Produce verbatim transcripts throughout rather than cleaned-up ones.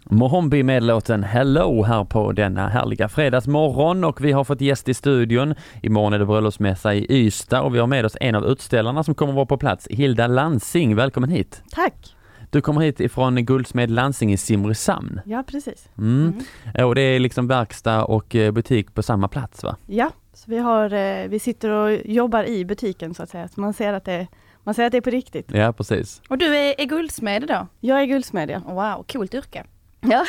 Mohombi med låten Hello här på denna härliga fredagsmorgon, och vi har fått gäst i studion. Imorgon är det bröllopsmässa i Ystad och vi har med oss en av utställarna som kommer vara på plats, Hilda Lansing. Välkommen hit. Tack. Du kommer hit ifrån Guldsmed Lansing i Simrishamn. Ja, precis. Mm. Mm. Och det är liksom verkstad och butik på samma plats, va? Ja, så vi, har, vi sitter och jobbar i butiken så att säga. Så man ser att det, man ser att det är på riktigt. Ja, precis. Och du är, är guldsmed då? Jag är guldsmed, ja. Wow, coolt yrke. Ja.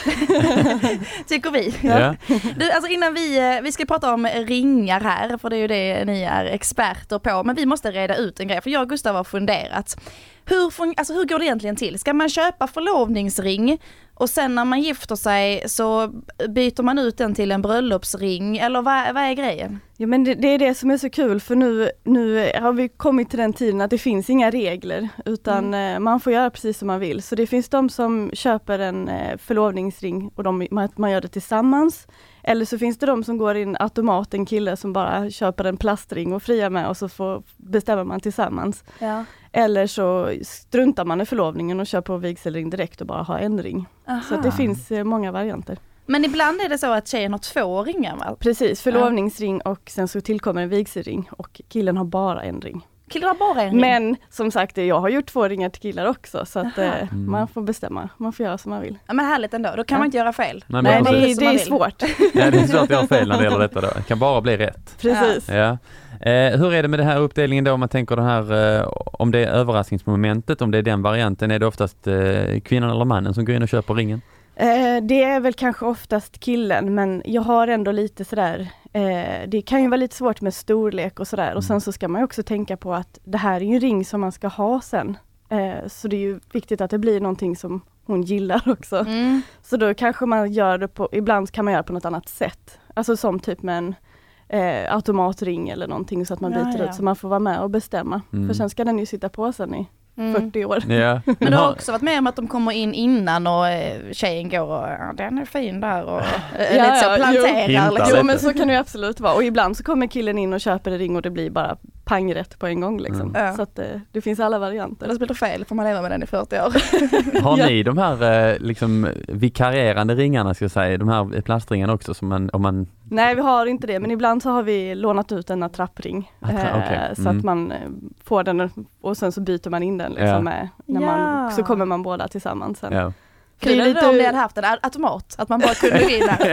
Tycker vi. Ja. Du, alltså innan vi, vi ska prata om ringar här, för det är ju det ni är experter på. Men vi måste reda ut en grej, för jag och Gustav har funderat. Hur, alltså, hur går det egentligen till? Ska man köpa förlovningsring och sen när man gifter sig så byter man ut den till en bröllopsring? Eller vad, vad är grejen? Ja, men det, det är det som är så kul, för nu, nu har vi kommit till den tiden att det finns inga regler, utan mm. man får göra precis som man vill. Så det finns de som köper en förlovningsring och de, man, man gör det tillsammans. Eller så finns det de som går in automat, en kille som bara köper en plastring och friar med och så får, bestämmer man tillsammans. Ja. Eller så struntar man i förlovningen och kör på vigselring direkt och bara har en ring. Aha. Så att det finns många varianter. Men ibland är det så att tjejen har två ringar, va? Precis, förlovningsring och sen så tillkommer en vigselring och killen har bara en ring. Killar har bara en ring? Men som sagt, jag har gjort två ringar till killar också, så att eh, mm. man får bestämma, man får göra som man vill. Ja, men härligt ändå, då kan ja. man inte göra fel. Nej, Nej det, det, det är svårt. Ja, det är svårt att göra fel när det gäller detta då. Det kan bara bli rätt. Precis. Ja. Eh, hur är det med det här uppdelningen då, om man tänker det här, eh, om det är överraskningsmomentet, om det är den varianten, är det oftast eh, kvinnan eller mannen som går in och köper ringen? Eh, det är väl kanske oftast killen, men jag har ändå lite sådär, eh, det kan ju vara lite svårt med storlek och sådär, mm. och sen så ska man ju också tänka på att det här är ju en ring som man ska ha sen, eh, så det är ju viktigt att det blir någonting som hon gillar också. Mm. Så då kanske man gör det på, ibland kan man göra på något annat sätt, alltså som typ med en eh, automatring eller någonting, så att man byter ja, ja. ut så man får vara med och bestämma, mm. för sen ska den ju sitta på sen i Mm. fyrtio år. Ja. Men du har också varit med om att de kommer in innan och eh, tjejen går och ja, den är fin där och eh, ja, lite så planterar. Jo, liksom. Jo, men så kan det ju absolut vara. Och ibland så kommer killen in och köper en ring och det blir bara pangrätt på en gång liksom. Mm. Så att eh, det finns alla varianter. Eller så blir det fel, får man leva med den i fyrtio år. Har ni de här eh, liksom vikarierande ringarna, ska jag säga, de här plastringarna också som man, om man... Nej, vi har inte det, men ibland så har vi lånat ut en attrappring Attra- eh, okay. mm. så att man får den och sen så byter man in den liksom ja. med, när ja. man, så kommer man båda tillsammans sen. Ja. Kul det lite... om ni hade haft en automat, att man bara kunde gå in här.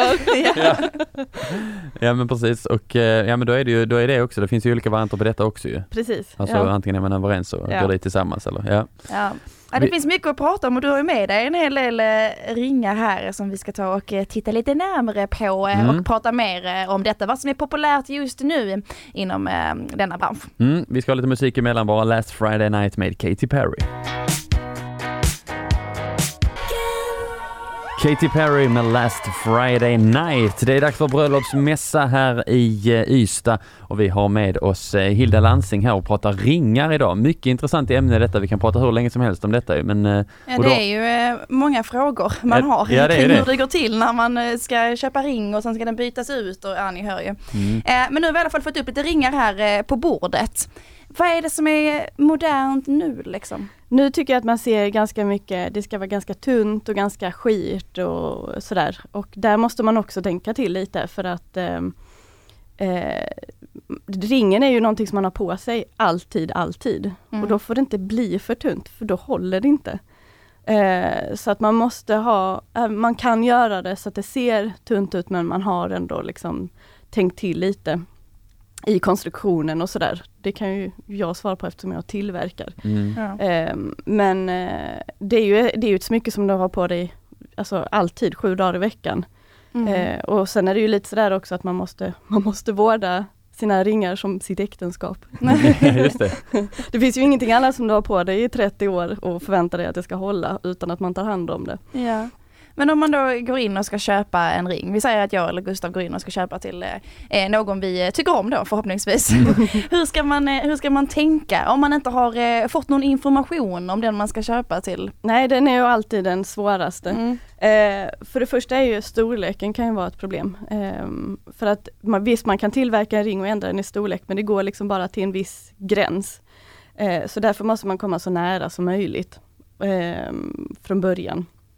ja. ja men precis, och ja men då är det ju, då är det också, det finns ju olika varianter på detta också ju. Precis. Alltså ja. antingen är man överens och ja. går dit tillsammans eller ja. Ja. Ja, det Vi... finns mycket att prata om och du har ju med dig en hel del ringar här som vi ska ta och titta lite närmare på mm. och prata mer om detta, vad som är populärt just nu inom äh, denna bransch. Mm. Vi ska ha lite musik emellan, bara Last Friday Night med Katy Perry. Katy Perry med Last Friday Night. Det är dags för bröllopsmässa här i Ystad och vi har med oss Hilda Lansing här och pratar ringar idag. Mycket intressant ämne detta, vi kan prata hur länge som helst om detta. Men, ja, då... det är ju eh, många frågor man har ja, det är kring det. hur det går till när man ska köpa ring och sen ska den bytas ut och ja, ni hör ju. Mm. Eh, men nu har vi i alla fall fått upp lite ringar här eh, på bordet. Vad är det som är modernt nu liksom? Nu tycker jag att man ser ganska mycket, det ska vara ganska tunt och ganska skit och sådär. Och där måste man också tänka till lite för att eh, eh, ringen är ju någonting som man har på sig alltid, alltid. Mm. Och då får det inte bli för tunt för då håller det inte. Eh, så att man måste ha, eh, man kan göra det så att det ser tunt ut men man har ändå liksom tänkt till lite i konstruktionen och sådär. Det kan ju jag svara på eftersom jag tillverkar. Mm. Ja. Eh, men eh, det är ju det är ju ett smycke som du har på dig alltså alltid, sju dagar i veckan. Mm. Eh, och sen är det ju lite sådär också att man måste, man måste vårda sina ringar som sitt äktenskap. Just det. Det finns ju ingenting annat som du har på dig i trettio år och förväntar dig att det ska hålla utan att man tar hand om det. Ja. Men om man då går in och ska köpa en ring, vi säger att jag eller Gustav går in och ska köpa till eh, någon vi tycker om då förhoppningsvis. Mm. hur, ska man, hur ska man tänka om man inte har eh, fått någon information om den man ska köpa till? Nej, den är ju alltid den svåraste. Mm. Eh, för det första är ju storleken kan ju vara ett problem. Eh, för att man, visst man kan tillverka en ring och ändra den i storlek men det går liksom bara till en viss gräns. Eh, så därför måste man komma så nära som möjligt eh, från början.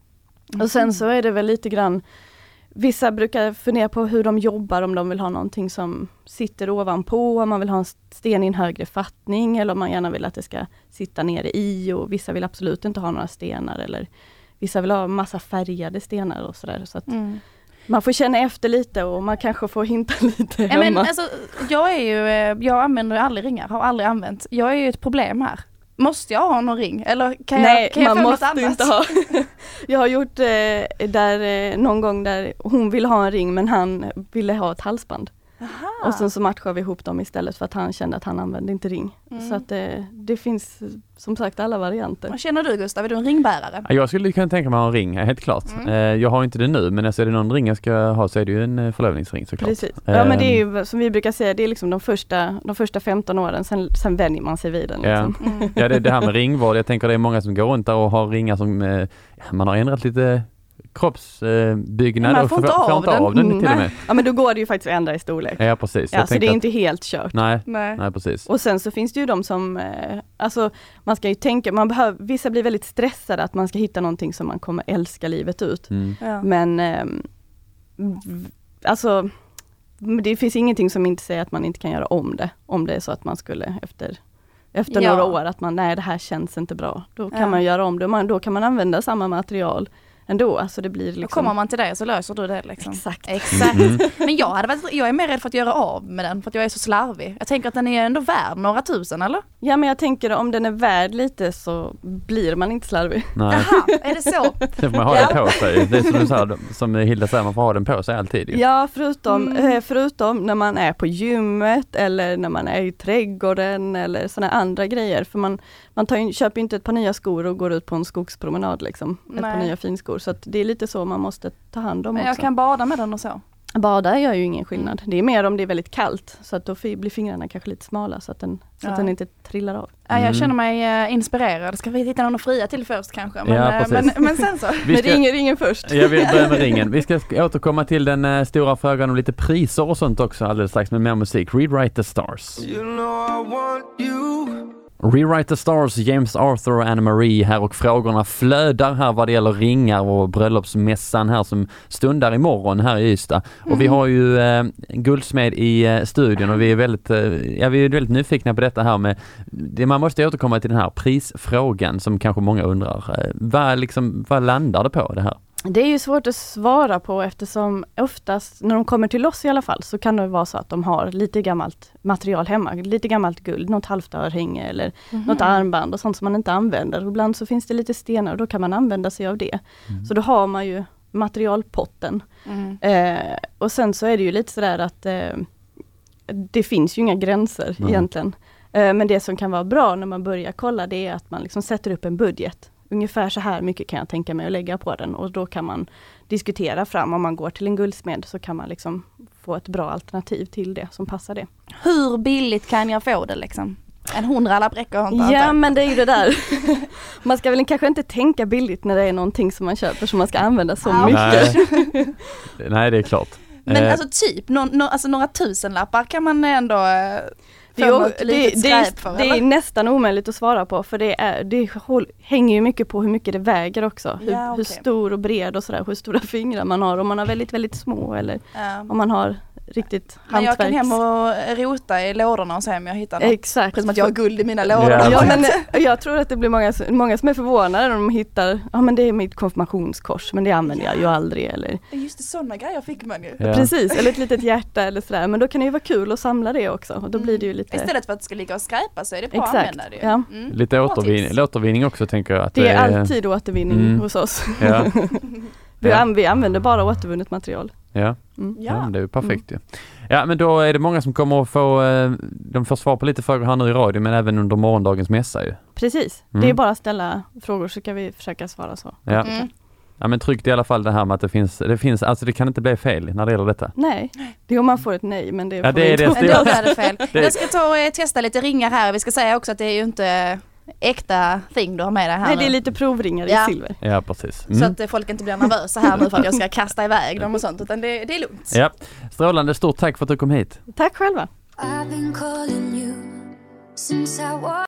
Mm. Och sen så är det väl lite grann, vissa brukar fundera på hur de jobbar, om de vill ha någonting som sitter ovanpå, om man vill ha en sten i en högre fattning eller om man gärna vill att det ska sitta nere i, och vissa vill absolut inte ha några stenar eller vissa vill ha massa färgade stenar och sådär. Så att mm. man får känna efter lite och man kanske får hinta lite hemma. Men, alltså, jag, är ju, jag använder aldrig ringar, har aldrig använt. Jag är ju ett problem här. Måste jag ha någon ring? Eller kan Nej, jag, kan jag man få måste något annat? Inte ha. Jag har gjort eh, där, eh, någon gång där hon ville ha en ring men han ville ha ett halsband. Aha. Och sen så matchade vi ihop dem istället för att han kände att han använde inte ring. Mm. Så att eh, det finns som sagt alla varianter. Vad känner du, Gustav? Är du en ringbärare? Jag skulle kunna tänka mig att ha en ring, helt klart. Mm. Eh, jag har inte det nu, men alltså är det någon ring jag ska ha så är det ju en förlovningsring såklart. Precis. Ja, men det är ju som vi brukar säga, det är liksom de första, de första femton åren, sen, sen vänjer man sig vid den. Liksom. Ja, mm. ja det, det här med ringvård, jag tänker det är många som går runt där och har ringar som eh, man har ändrat lite kroppsbyggnad man och får inte får av inte den, av den mm. till och med. Ja, men då går det ju faktiskt att ändra i storlek. Ja, precis. Ja, så det är att, inte helt kört. Nej, nej, nej, precis. Och sen så finns det ju de som, eh, alltså man ska ju tänka, man behöver, vissa blir väldigt stressade att man ska hitta någonting som man kommer älska livet ut. Mm. Ja. Men eh, alltså det finns ingenting som inte säger att man inte kan göra om det. Om det är så att man skulle efter efter ja. några år att man, nej det här känns inte bra. Då kan ja. man göra om det. Man, då kan man använda samma material ändå. Alltså det blir liksom... Då kommer man till det så löser du det liksom. Exakt. Exakt. Mm. Men jag, hade varit, jag är mer rädd för att göra av med den för att jag är så slarvig. Jag tänker att den är ändå värd några tusen, eller? Ja, men jag tänker om den är värd lite så blir man inte slarvig. Nej. Aha, är det så? Sen får man ha ja. den på sig. Det är som du sa, som Hilda säger, man får ha den på sig alltid. Ju. Ja, förutom, mm. förutom när man är på gymmet eller när man är i trädgården eller sådana andra grejer. För man, man tar in, köper inte ett par nya skor och går ut på en skogspromenad liksom. Nej. Ett par nya finskor. Så att det är lite så man måste ta hand om. Men jag också. kan bada med den och så. Bada gör ju ingen skillnad. Det är mer om det är väldigt kallt. Så att då blir fingrarna kanske lite smala så att den, så ja. att den inte trillar av. Mm. Jag känner mig uh, inspirerad. Ska vi hitta någon att fria till först kanske? Men, ja, uh, men, men sen så. Vi ska, men ringer ringen först. Jag vill börja med ringen. Vi ska återkomma till den uh, stora frågan om lite priser och sånt också alldeles strax med mer musik. Rewrite the Stars. You know I want you. Rewrite the Stars, James Arthur och Anne-Marie här och frågorna flödar här vad det gäller ringar och bröllopsmässan här som stundar imorgon här i Ystad. Mm. Och vi har ju eh, guldsmed i eh, studion och vi är väldigt, eh, ja, vi är väldigt nyfikna på detta här med, det, man måste återkomma till den här prisfrågan som kanske många undrar. Eh, vad, liksom, vad landar det på det här? Det är ju svårt att svara på eftersom oftast när de kommer till oss i alla fall så kan det vara så att de har lite gammalt material hemma, lite gammalt guld, något halvt örhänge eller mm-hmm. något armband och sånt som man inte använder. Ibland så finns det lite stenar och då kan man använda sig av det. Mm. Så då har man ju materialpotten. Mm. Eh, och sen så är det ju lite sådär att eh, det finns ju inga gränser mm. egentligen. Eh, men det som kan vara bra när man börjar kolla det är att man liksom sätter upp en budget. Ungefär så här mycket kan jag tänka mig att lägga på den och då kan man diskutera fram om man går till en guldsmed så kan man liksom få ett bra alternativ till det som passar det. Hur billigt kan jag få det liksom? En hundralapp räcker inte. Ja, men det är ju det där. Man ska väl kanske inte tänka billigt när det är någonting som man köper som man ska använda så ah, mycket. Nej. Nej, det är klart. Men eh. alltså typ, no, no, alltså några tusenlappar kan man ändå... Eh, Det är, det, det, är, för, det är nästan omöjligt att svara på för det, är, det håll, hänger ju mycket på hur mycket det väger också. Hur, ja, okay. hur stor och bred och sådär, hur stora fingrar man har. Om man har väldigt, väldigt små eller ja. om man har riktigt men hantverks... jag kan hem och rota i lådorna och se om jag hittar något. Exakt. Precis som att jag har guld i mina lådor. Ja. Ja, men jag tror att det blir många, många som är förvånade när de hittar, ja men det är mitt konfirmationskors men det använder jag ju aldrig. Eller... Just det, sådana grejer fick man ju. Ja. Precis, eller ett litet hjärta eller sådär. Men då kan det ju vara kul att samla det också. Och då blir det ju lite... Istället för att det ska ligga och skräpa så är det bra Exakt. att använda det. Ja. Mm. Lite återvinning, återvinning också tänker jag. Att det är alltid återvinning mm. hos oss. Ja. vi, ja. an- vi använder bara återvunnet material. Ja, mm. ja. ja men det är ju perfekt mm. ju. Ja, men då är det många som kommer att få, de får svar på lite frågor här nu i radio men även under morgondagens mässa ju. Precis, mm. det är bara att ställa frågor så kan vi försöka svara så. Ja. Mm. Ja, men tryckt i alla fall det här med att det finns, det finns, alltså det kan inte bli fel när det gäller detta. Nej, det är om man får ett nej, men det ja, får det är inte. Det, men då är det fel. Det... Jag ska ta och testa lite ringar här. Vi ska säga också att det är ju inte äkta thing du har med dig här. Nej, nu. det är lite provringar ja. i silver. Ja, precis. Mm. Så att folk inte blir nervösa här nu för att jag ska kasta iväg dem och sånt, utan det, det är lugnt. Ja, strålande. Stort tack för att du kom hit. Tack själva.